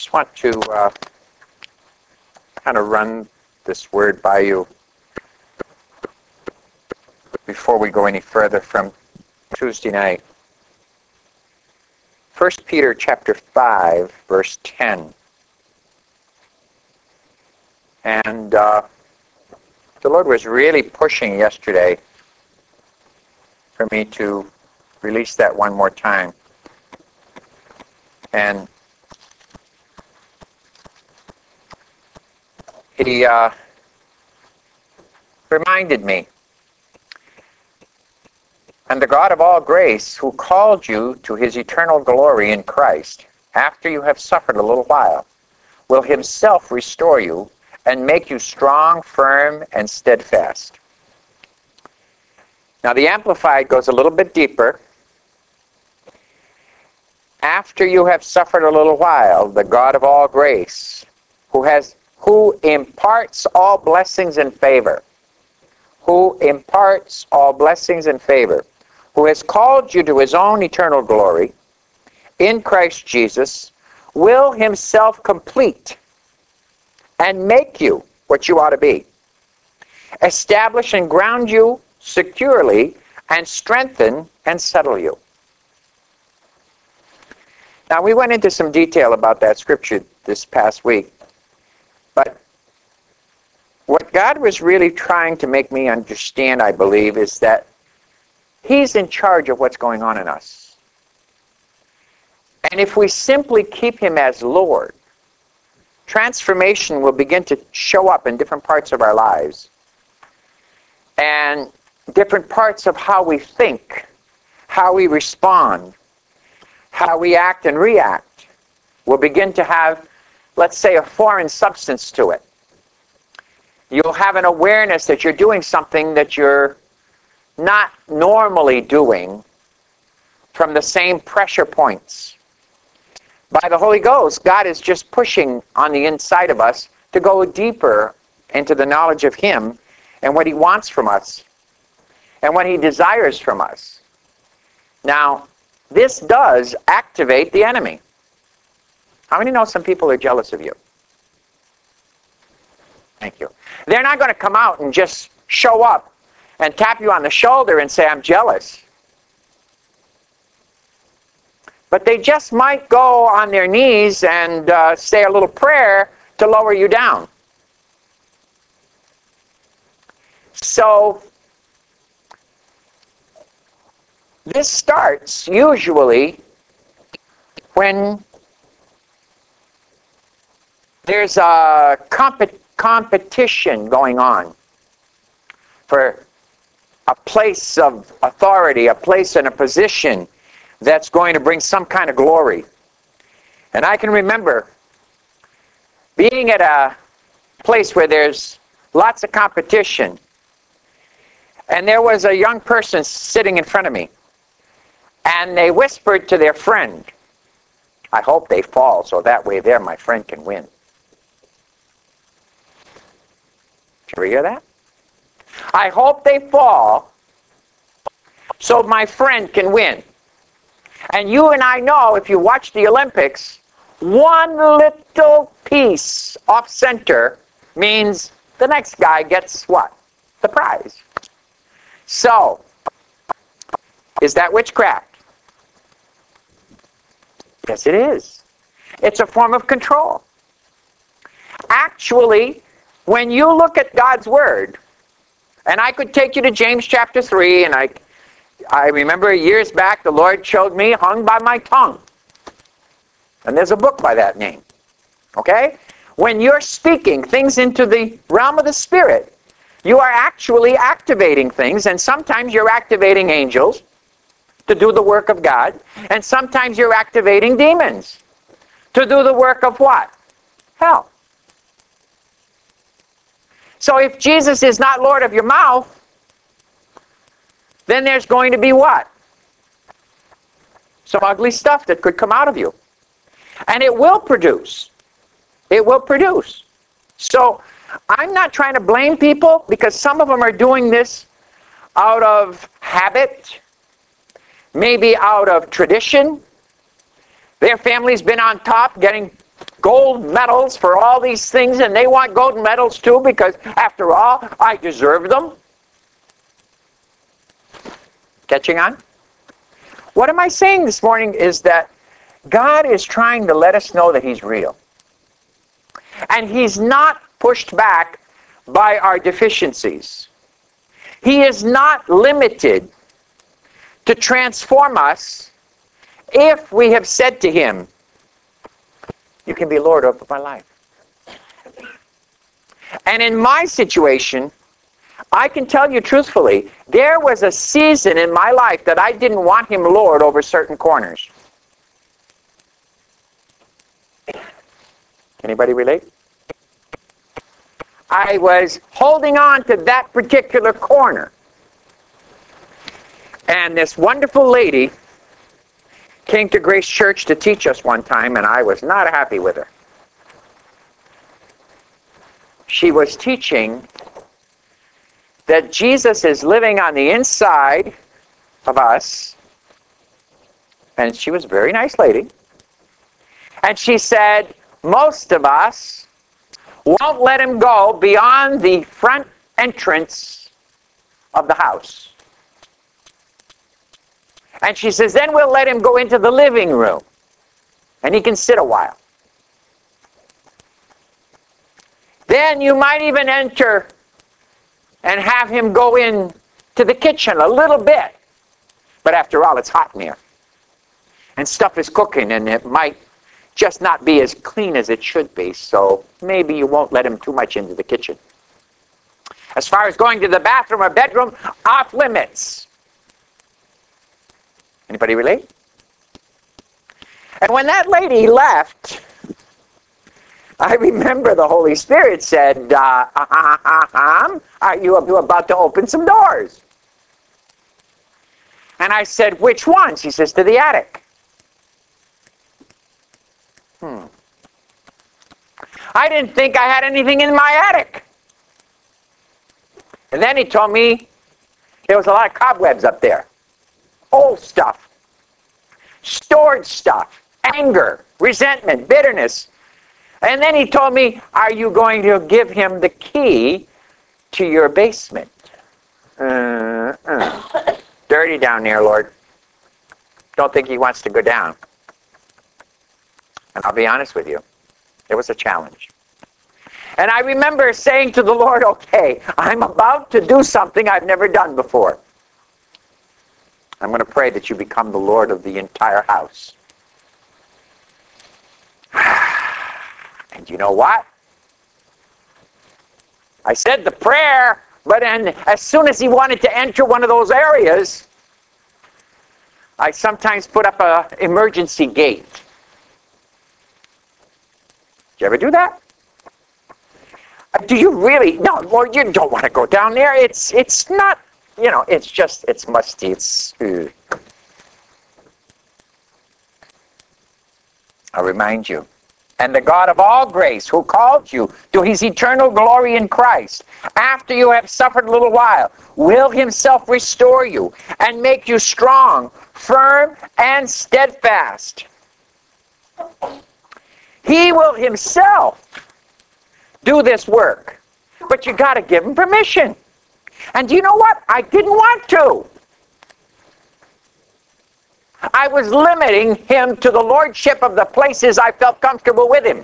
just want to kind of run this word by you before we go any further from Tuesday night. 1 Peter chapter 5, verse 10. And the Lord was really pushing yesterday for me to release that one more time. And he reminded me, "And the God of all grace, who called you to his eternal glory in Christ, after you have suffered a little while, will himself restore you and make you strong, firm, and steadfast." Now the Amplified goes a little bit deeper. After you have suffered a little while, the God of all grace, who imparts all blessings and favor, who imparts all blessings and favor, who has called you to his own eternal glory in Christ Jesus, will himself complete and make you what you ought to be, establish and ground you securely, and strengthen and settle you. Now, we went into some detail about that scripture this past week, but what God was really trying to make me understand, I believe, is that he's in charge of what's going on in us. And if we simply keep him as Lord, transformation will begin to show up in different parts of our lives. And different parts of how we think, how we respond, how we act and react will begin to have, let's say, a foreign substance to it. You'll have an awareness that you're doing something that you're not normally doing from the same pressure points. By the Holy Ghost, God is just pushing on the inside of us to go deeper into the knowledge of him and what he wants from us and what he desires from us. Now, this does activate the enemy. How many know some people are jealous of you? Thank you. They're not going to come out and just show up and tap you on the shoulder and say, "I'm jealous." But they just might go on their knees and say a little prayer to lower you down. So this starts usually when there's a competition going on for a place of authority, a place and a position that's going to bring some kind of glory. And I can remember being at a place where there's lots of competition, and there was a young person sitting in front of me, and they whispered to their friend, "I hope they fall so that way there my friend can win." Did you ever hear that? "I hope they fall so my friend can win." And you and I know, if you watch the Olympics, one little piece off center means the next guy gets what? The prize. So, is that witchcraft? Yes, it is. It's a form of control. Actually, when you look at God's Word, and I could take you to James chapter 3, and I remember years back the Lord showed me Hung by My Tongue. And there's a book by that name. Okay? When you're speaking things into the realm of the Spirit, you are actually activating things, and sometimes you're activating angels to do the work of God, and sometimes you're activating demons to do the work of what? Hell. So if Jesus is not Lord of your mouth, then there's going to be what? Some ugly stuff that could come out of you. And it will produce. It will produce. So I'm not trying to blame people, because some of them are doing this out of habit, maybe out of tradition. Their family's been on top getting gold medals for all these things, and they want gold medals too because, after all, I deserve them. Catching on? What am I saying this morning is that God is trying to let us know that He's real. And He's not pushed back by our deficiencies. He is not limited to transform us if we have said to Him, you can be Lord of my life. And in my situation, I can tell you truthfully, there was a season in my life that I didn't want Him Lord over certain corners. Anybody relate? I was holding on to that particular corner. And this wonderful lady came to Grace Church to teach us one time, and I was not happy with her. She was teaching that Jesus is living on the inside of us, and she was a very nice lady. And she said, most of us won't let Him go beyond the front entrance of the house. And she says, then we'll let Him go into the living room, and He can sit a while. Then you might even enter and have Him go in to the kitchen a little bit. But after all, it's hot in here. And stuff is cooking, and it might just not be as clean as it should be, so maybe you won't let Him too much into the kitchen. As far as going to the bathroom or bedroom, off limits. Anybody relate? And when that lady left, I remember the Holy Spirit said, are you about to open some doors? And I said, which ones? He says, to the attic. I didn't think I had anything in my attic. And then he told me there was a lot of cobwebs up there. Old stuff. Stored stuff. Anger. Resentment. Bitterness. And then he told me, are you going to give Him the key to your basement? Dirty down there, Lord. Don't think He wants to go down. And I'll be honest with you, it was a challenge. And I remember saying to the Lord, okay, I'm about to do something I've never done before. I'm going to pray that you become the Lord of the entire house. And you know what? I said the prayer, but then as soon as He wanted to enter one of those areas, I sometimes put up an emergency gate. Did you ever do that? Do you really? No, Lord, you don't want to go down there. It's not, it's just, it's musty. I'll remind you. And the God of all grace, who called you to His eternal glory in Christ, after you have suffered a little while, will Himself restore you and make you strong, firm, and steadfast. He will Himself do this work. But you got to give Him permission. And do you know what? I didn't want to. I was limiting Him to the lordship of the places I felt comfortable with Him.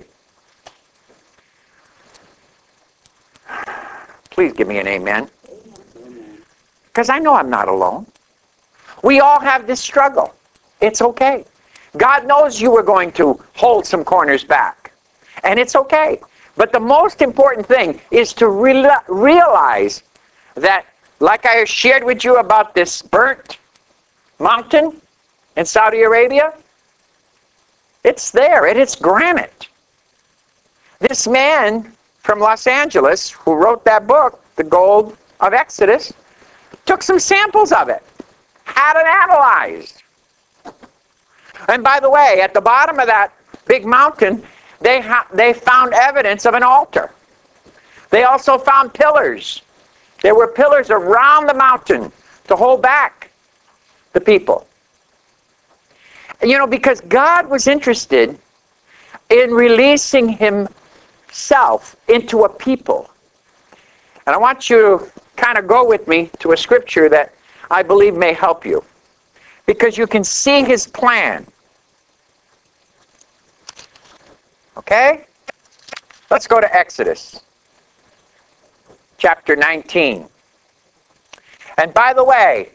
Please give me an amen. Because I know I'm not alone. We all have this struggle. It's okay. God knows you were going to hold some corners back. And it's okay. But the most important thing is to realize that, like I shared with you about this burnt mountain in Saudi Arabia, it's there, and it's granite. This man from Los Angeles who wrote that book, The Gold of Exodus, took some samples of it, had it analyzed. And by the way, at the bottom of that big mountain, they found evidence of an altar. They also found pillars. There were pillars around the mountain to hold back the people. Because God was interested in releasing himself into a people. And I want you to kind of go with me to a scripture that I believe may help you, because you can see his plan. Okay? Let's go to Exodus chapter 19. And by the way,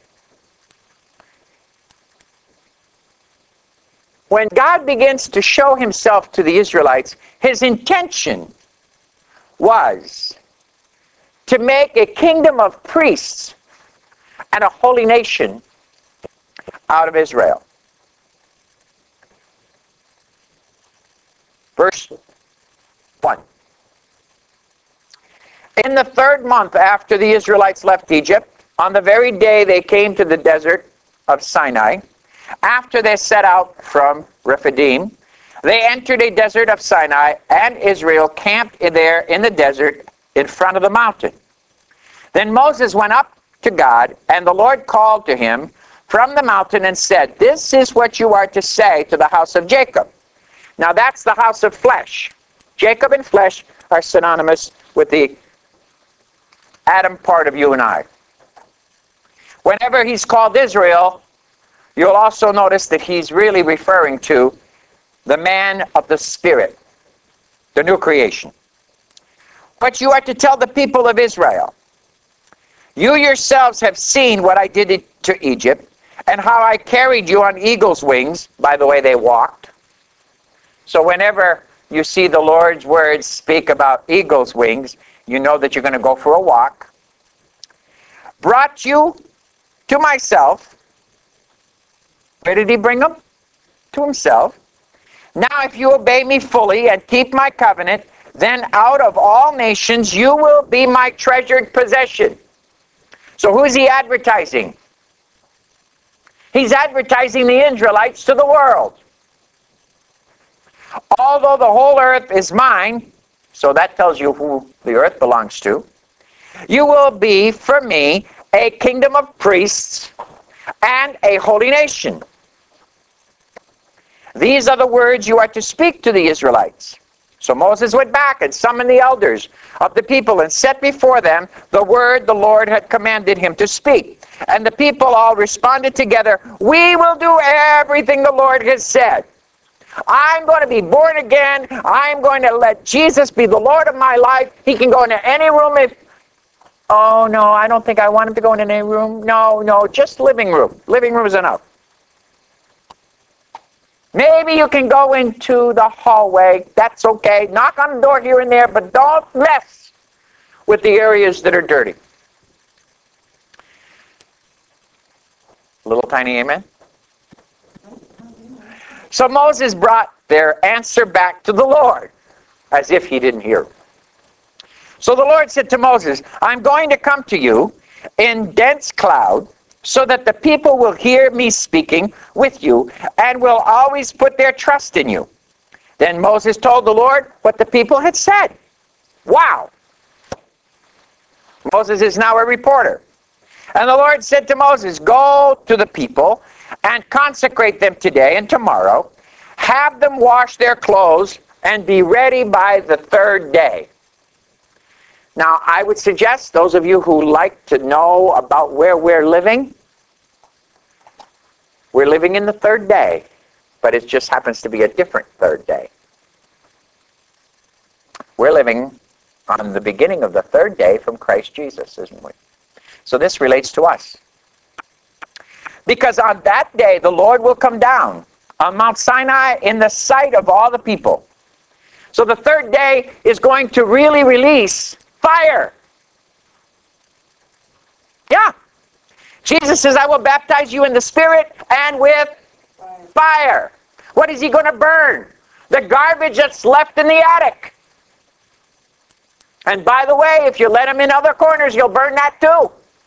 when God begins to show himself to the Israelites, his intention was to make a kingdom of priests and a holy nation out of Israel. Verse 1. In the 3rd month after the Israelites left Egypt, on the very day they came to the desert of Sinai, after they set out from Rephidim, they entered a desert of Sinai, and Israel camped there in the desert in front of the mountain. Then Moses went up to God, and the Lord called to him from the mountain and said, "This is what you are to say to the house of Jacob." Now that's the house of flesh. Jacob and flesh are synonymous with the Adam part of you and I. Whenever he's called Israel, you'll also notice that he's really referring to the man of the Spirit, the new creation. But you are to tell the people of Israel, "You yourselves have seen what I did to Egypt, and how I carried you on eagle's wings," by the way they walked. So whenever you see the Lord's words speak about eagle's wings, you know that you're going to go for a walk. "Brought you to myself." Where did he bring them? To himself. "Now if you obey me fully and keep my covenant, then out of all nations you will be my treasured possession." So who is he advertising? He's advertising the Israelites to the world. "Although the whole earth is mine," so that tells you who the earth belongs to, "you will be for me a kingdom of priests and a holy nation." These are the words you are to speak to the Israelites. So Moses went back and summoned the elders of the people and set before them the word the Lord had commanded him to speak. And the people all responded together, "We will do everything the Lord has said. I'm going to be born again. I'm going to let Jesus be the Lord of my life. He can go into any room if..." "Oh, no, I don't think I want him to go into any room. No, just living room. Living room is enough. Maybe you can go into the hallway. That's okay. Knock on the door here and there, but don't mess with the areas that are dirty." Little tiny amen. So Moses brought their answer back to the Lord, as if he didn't hear. So the Lord said to Moses, "I'm going to come to you in dense cloud, so that the people will hear me speaking with you and will always put their trust in you." Then Moses told the Lord what the people had said. Wow! Moses is now a reporter. And the Lord said to Moses, "Go to the people and consecrate them today and tomorrow. Have them wash their clothes and be ready by the 3rd day." Now, I would suggest, those of you who like to know about where we're living in the 3rd day, but it just happens to be a different 3rd day. We're living on the beginning of the 3rd day from Christ Jesus, isn't we? So this relates to us. Because on that day, the Lord will come down on Mount Sinai in the sight of all the people. So the 3rd day is going to really release fire. Yeah. Jesus says, "I will baptize you in the Spirit and with fire." What is he going to burn? The garbage that's left in the attic. And by the way, if you let him in other corners, you'll burn that too.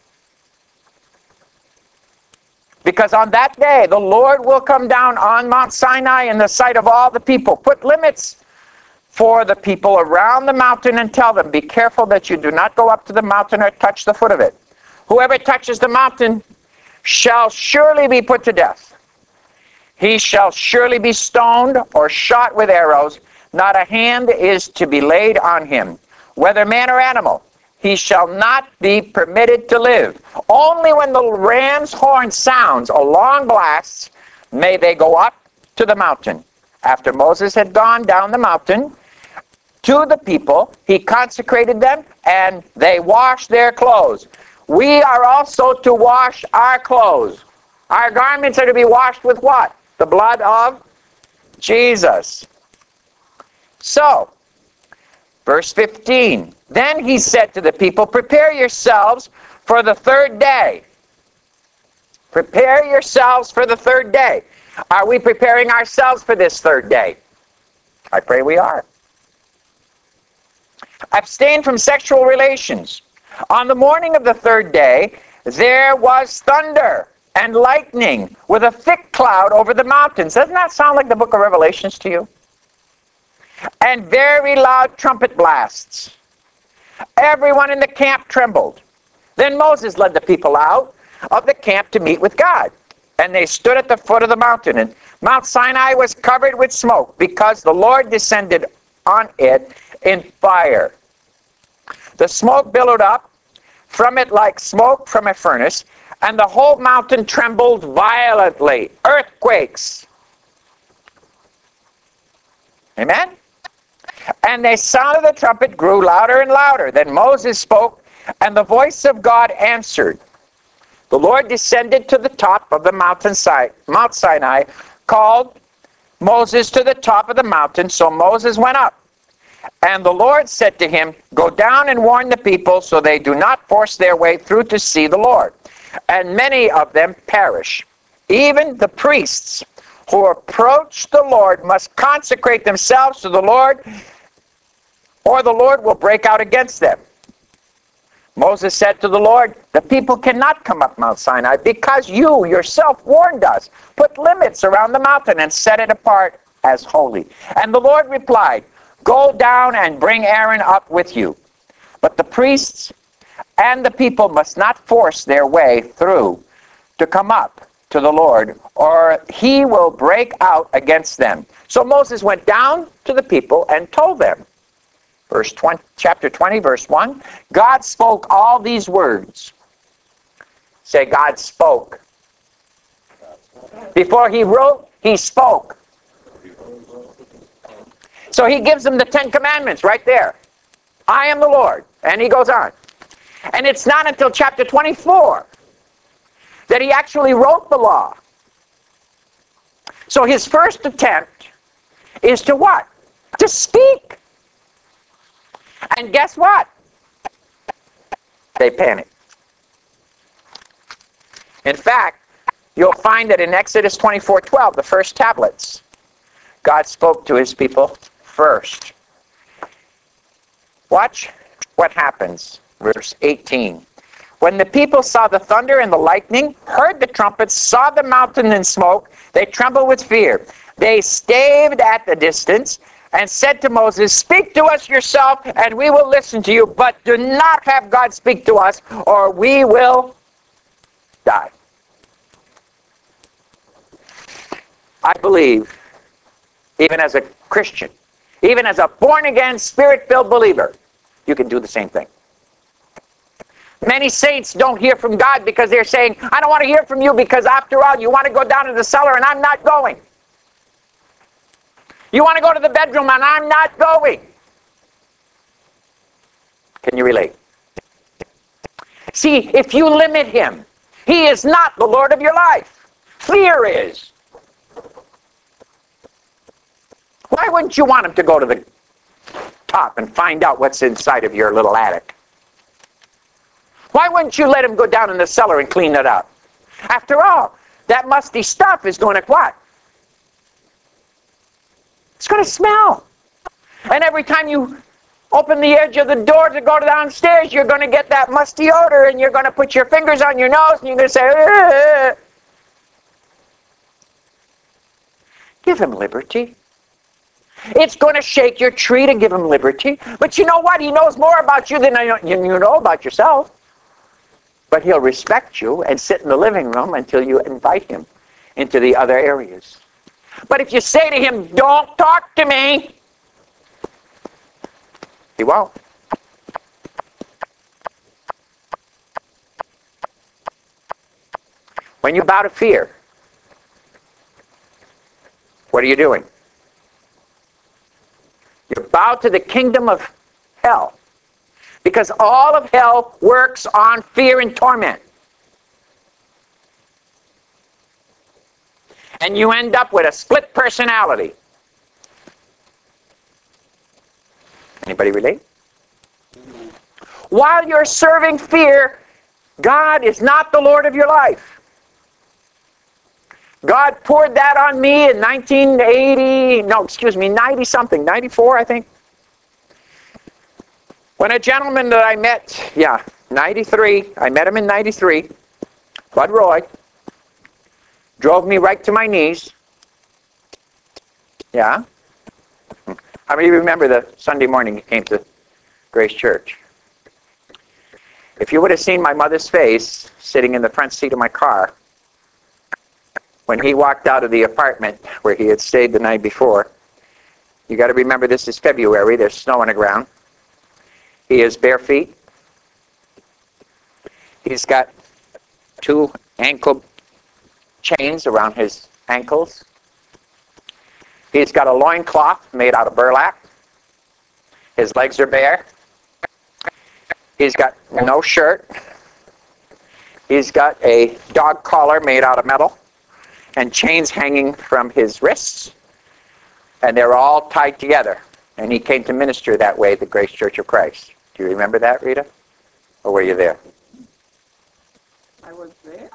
Because on that day, the Lord will come down on Mount Sinai in the sight of all the people. Put limits for the people around the mountain and tell them, "Be careful that you do not go up to the mountain or touch the foot of it. Whoever touches the mountain shall surely be put to death. He shall surely be stoned or shot with arrows. not a hand is to be laid on him, whether man or animal. He shall not be permitted to live. Only when the ram's horn sounds a long blast may they go up to the mountain. After Moses had gone down the mountain to the people, he consecrated them, and they washed their clothes. We are also to wash our clothes. Our garments are to be washed with what? The blood of Jesus. So, verse 15, then he said to the people, prepare yourselves for the third day. Prepare yourselves for the third day. Are we preparing ourselves for this third day? I pray we are. Abstain from sexual relations. On the morning of the third day, there was thunder and lightning with a thick cloud over the mountains. Doesn't that sound like the book of Revelations to you? And very loud trumpet blasts. Everyone in the camp trembled. Then Moses led the people out of the camp to meet with God. And they stood at the foot of the mountain. And Mount Sinai was covered with smoke because the Lord descended on it in fire. The smoke billowed up from it like smoke from a furnace, and the whole mountain trembled violently. Earthquakes. Amen? And the sound of the trumpet grew louder and louder. Then Moses spoke, and the voice of God answered. The Lord descended to the top of the mountainside, Mount Sinai, called Moses to the top of the mountain, so Moses went up. And the Lord said to him, go down and warn the people so they do not force their way through to see the Lord. And many of them perish. Even the priests who approach the Lord must consecrate themselves to the Lord, or the Lord will break out against them. Moses said to the Lord, the people cannot come up Mount Sinai because you yourself warned us. Put limits around the mountain and set it apart as holy. And the Lord replied, go down and bring Aaron up with you. But the priests and the people must not force their way through to come up to the Lord, or he will break out against them. So Moses went down to the people and told them. Chapter 20, verse 1. God spoke all these words. Say, God spoke. Before he wrote, he spoke. So he gives them the 10 Commandments right there. I am the Lord. And he goes on. And it's not until chapter 24 that he actually wrote the law. So his first attempt is to what? To speak. And guess what? They panicked. In fact, you'll find that in Exodus 24:12, the first tablets, God spoke to his people first. Watch what happens. Verse 18. When the people saw the thunder and the lightning, heard the trumpets, saw the mountain in smoke, they trembled with fear. They staved at the distance and said to Moses, speak to us yourself, and we will listen to you, but do not have God speak to us, or we will die. I believe, even as a Christian, even as a born-again, spirit-filled believer, you can do the same thing. Many saints don't hear from God because they're saying, I don't want to hear from you because after all, you want to go down to the cellar and I'm not going. You want to go to the bedroom and I'm not going. Can you relate? See, if you limit him, he is not the Lord of your life. Fear is. Why wouldn't you want him to go to the top and find out what's inside of your little attic? Why wouldn't you let him go down in the cellar and clean it up? After all, that musty stuff is going to what? It's going to smell. And every time you open the edge of the door to go downstairs, you're going to get that musty odor, and you're going to put your fingers on your nose, and you're going to say, ugh. Give him liberty. It's going to shake your tree to give him liberty. But you know what? He knows more about you than you know about yourself. But he'll respect you and sit in the living room until you invite him into the other areas. But if you say to him, don't talk to me, He won't. When you bow to fear, what are you doing? You bow to the kingdom of hell. Because all of hell works on fear and torment. And you end up with a split personality. Anybody relate? While you're serving fear, God is not the Lord of your life. God poured that on me in 90-something, 94, I think. When a gentleman that I met, 93, I met him in 93, Bud Roy, drove me right to my knees. Yeah? How many of you remember the Sunday morning he came to Grace Church? If you would have seen my mother's face sitting in the front seat of my car when he walked out of the apartment where he had stayed the night before, you got to remember this is February, there's snow on the ground. He is bare feet. He's got 2 ankle chains around his ankles. He's got a loincloth made out of burlap. His legs are bare. He's got no shirt. He's got a dog collar made out of metal and chains hanging from his wrists. And they're all tied together. And he came to minister that way at the Grace Church of Christ. Do you remember that, Rita? Or were you there? I was there.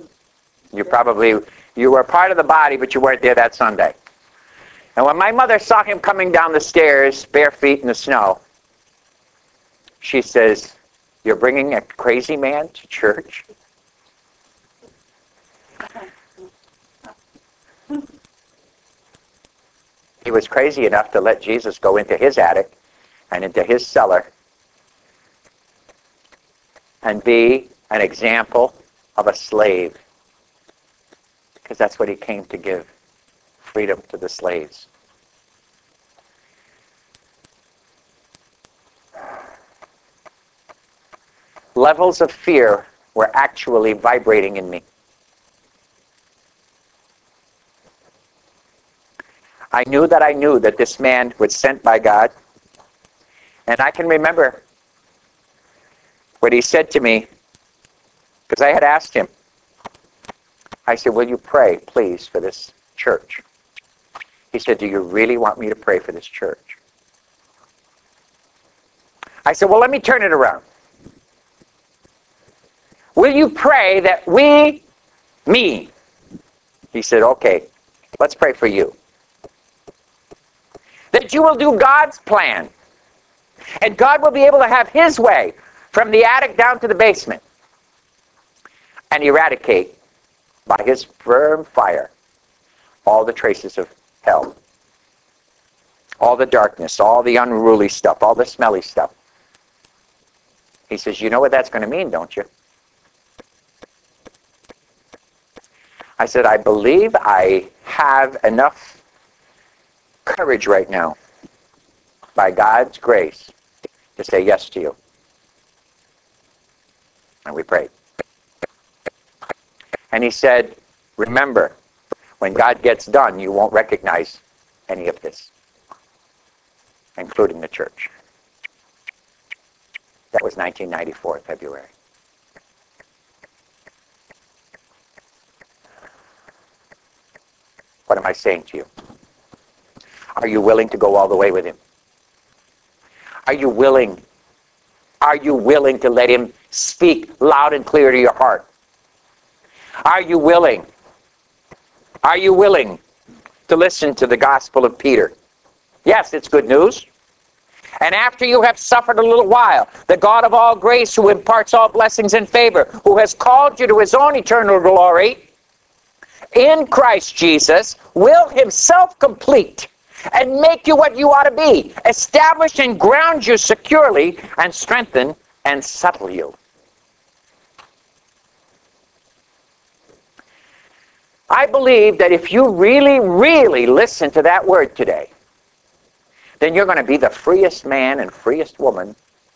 You were part of the body, but you weren't there that Sunday. And when my mother saw him coming down the stairs, bare feet in the snow, she says, "You're bringing a crazy man to church?" He was crazy enough to let Jesus go into his attic and into his cellar and be an example of a slave. Because that's what he came to give, freedom to the slaves. Levels of fear were actually vibrating in me. I knew that this man was sent by God. And I can remember what he said to me, because I had asked him. I said, "Will you pray, please, for this church?" He said, "Do you really want me to pray for this church?" I said, "Well, let me turn it around. Will you pray that me?" He said, "Okay, let's pray for you. That you will do God's plan. And God will be able to have his way from the attic down to the basement. And eradicate, by his firm fire, all the traces of hell. All the darkness, all the unruly stuff, all the smelly stuff." He says, "You know what that's going to mean, don't you?" I said, "I believe I have enough courage right now, by God's grace, to say yes to you." And we prayed. And he said, "Remember, when God gets done, you won't recognize any of this, including the church." That was 1994, February. What am I saying to you? Are you willing to go all the way with him? Are you willing? Are you willing to let him speak loud and clear to your heart? Are you willing? Are you willing to listen to the gospel of Peter? Yes, it's good news. "And after you have suffered a little while, the God of all grace, who imparts all blessings and favor, who has called you to his own eternal glory, in Christ Jesus, will himself complete and make you what you ought to be, establish and ground you securely, and strengthen and settle you." I believe that if you really, really listen to that word today, then you're going to be the freest man and freest woman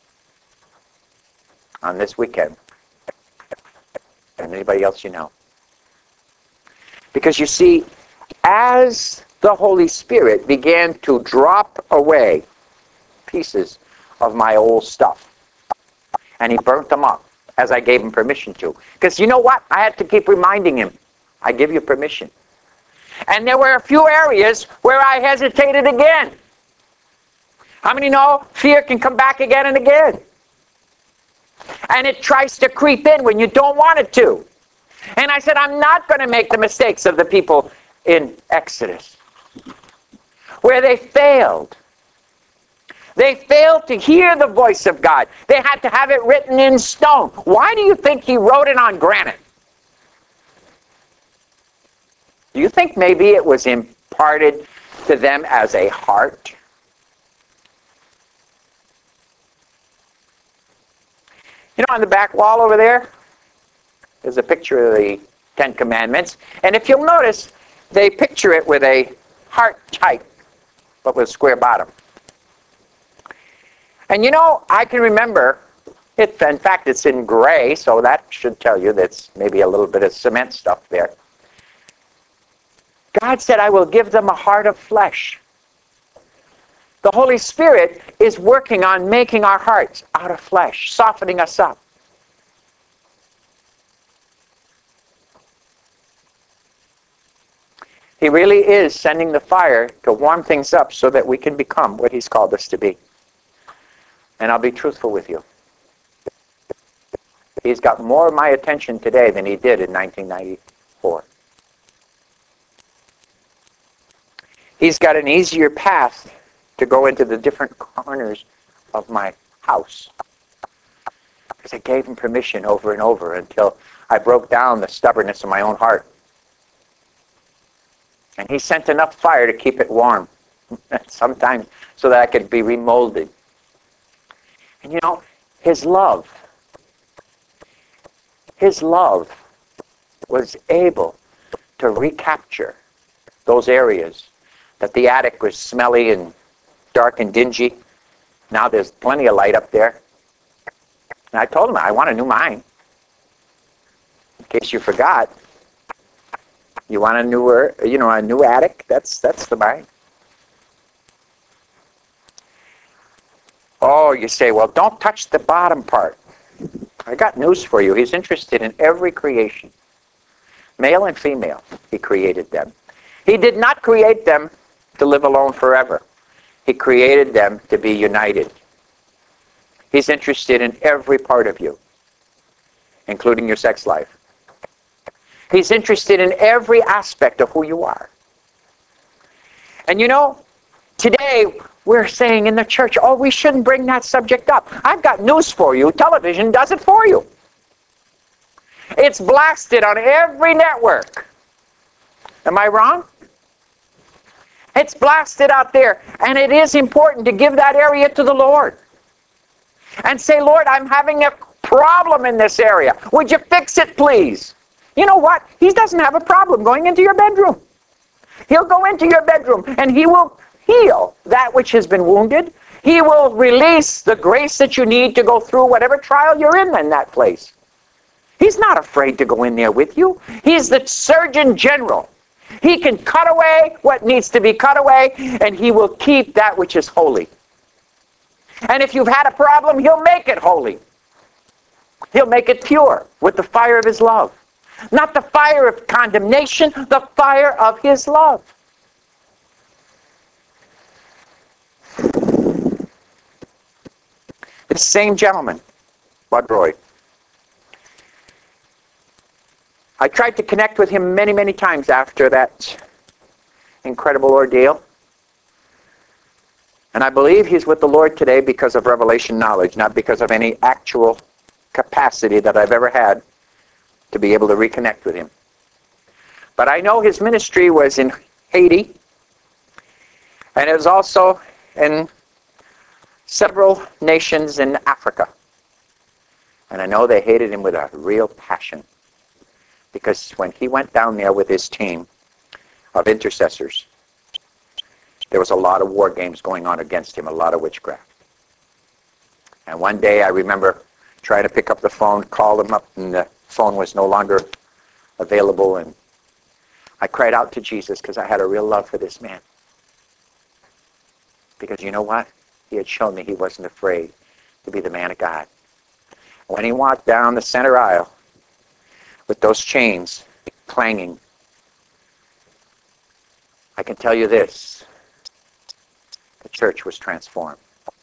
on this weekend than anybody else you know. Because you see, as the Holy Spirit began to drop away pieces of my old stuff, and he burnt them up as I gave him permission to. Because you know what? I had to keep reminding him, I give you permission. And there were a few areas where I hesitated again. How many know fear can come back again and again? And it tries to creep in when you don't want it to. And I said, I'm not going to make the mistakes of the people in Exodus, where they failed. They failed to hear the voice of God. They had to have it written in stone. Why do you think he wrote it on granite? Do you think maybe it was imparted to them as a heart? You know, on the back wall over there, there's a picture of the Ten Commandments. And if you'll notice, they picture it with a heart type, but with a square bottom. And you know, I can remember, in fact, it's in gray, so that should tell you that's maybe a little bit of cement stuff there. God said, I will give them a heart of flesh. The Holy Spirit is working on making our hearts out of flesh, softening us up. He really is sending the fire to warm things up so that we can become what he's called us to be. And I'll be truthful with you. He's got more of my attention today than he did in 1994. He's got an easier path to go into the different corners of my house. Because I gave him permission over and over until I broke down the stubbornness of my own heart. And he sent enough fire to keep it warm, sometimes so that I could be remolded. And you know, his love was able to recapture those areas that the attic was smelly and dark and dingy. Now there's plenty of light up there. And I told him, I want a new mind. In case you forgot, you want a newer, a new attic? That's the mind. Oh, you say, well, don't touch the bottom part. I got news for you. He's interested in every creation. Male and female, he created them. He did not create them to live alone forever. He created them to be united. He's interested in every part of you, including your sex life. He's interested in every aspect of who you are. And you know, today we're saying in the church, oh, we shouldn't bring that subject up. I've got news for you. Television does it for you. It's blasted on every network. Am I wrong? It's blasted out there. And it is important to give that area to the Lord. And say, Lord, I'm having a problem in this area. Would you fix it, please? You know what? He doesn't have a problem going into your bedroom. He'll go into your bedroom and he will heal that which has been wounded. He will release the grace that you need to go through whatever trial you're in that place. He's not afraid to go in there with you. He's the Surgeon General. He can cut away what needs to be cut away, and he will keep that which is holy. And if you've had a problem, he'll make it holy. He'll make it pure with the fire of his love. Not the fire of condemnation, the fire of his love. This same gentleman, Bud Roy, I tried to connect with him many, many times after that incredible ordeal. And I believe he's with the Lord today because of revelation knowledge, not because of any actual capacity that I've ever had to be able to reconnect with him. But I know his ministry was in Haiti, and it was also in several nations in Africa. And I know they hated him with a real passion. Because when he went down there with his team of intercessors, There was a lot of war games going on against him, a lot of witchcraft. And one day I remember trying to pick up the phone, call him up, and the phone was no longer available. And I cried out to Jesus because I had a real love for this man. Because you know what? He had shown me he wasn't afraid to be the man of God. When he walked down the center aisle with those chains clanging, I can tell you this, the church was transformed.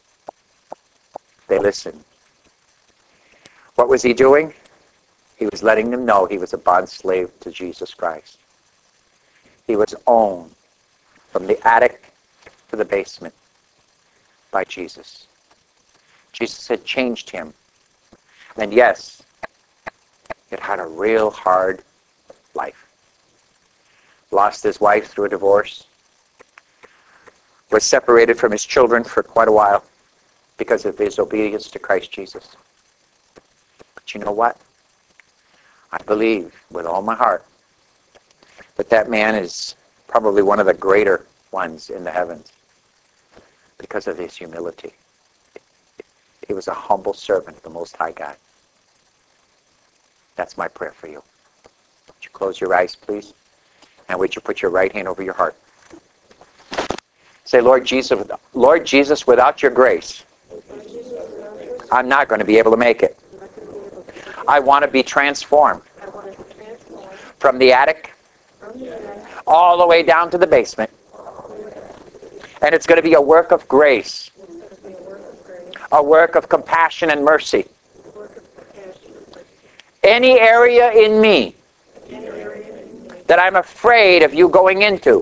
They listened. What was he doing? He was letting them know he was a bond slave to Jesus Christ. He was owned from the attic to the basement by Jesus. Jesus had changed him. And yes, it had a real hard life. Lost his wife through a divorce. Was separated from his children for quite a while because of his obedience to Christ Jesus. But you know what? I believe with all my heart that that man is probably one of the greater ones in the heavens because of his humility. He was a humble servant of the Most High God. That's my prayer for you. Would you close your eyes, please? And would you put your right hand over your heart? Say, Lord Jesus, without your grace, I'm not going to be able to make it. I want to be transformed from the attic all the way down to the basement. And it's going to be a work of grace, a work of compassion and mercy. Any area in me that I'm afraid of you going into,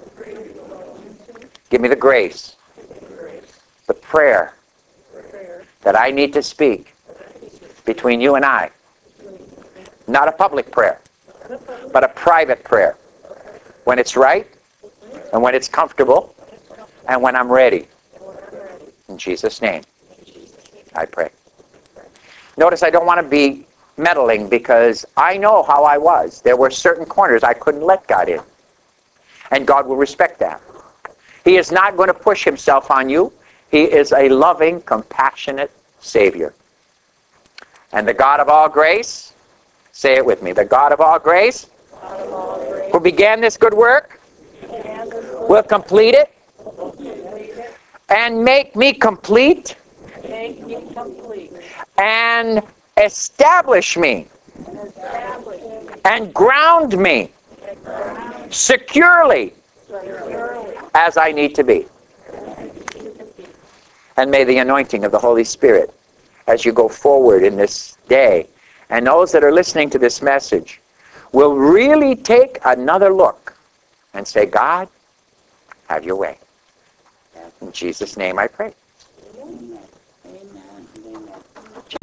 give me the grace, the prayer that I need to speak between you and I. Not a public prayer, but a private prayer. When it's right, and when it's comfortable, and when I'm ready. In Jesus' name, I pray. Notice I don't want to be meddling because I know how I was. There were certain corners I couldn't let God in. And God will respect that. He is not going to push himself on you. He is a loving, compassionate Savior. And the God of all grace, say it with me, the God of all grace, who began this good work, will complete it, and make me complete, and establish me, and ground me securely as I need to be. And may the anointing of the Holy Spirit, as you go forward in this day, and those that are listening to this message, will really take another look and say, God, have your way. In Jesus' name I pray.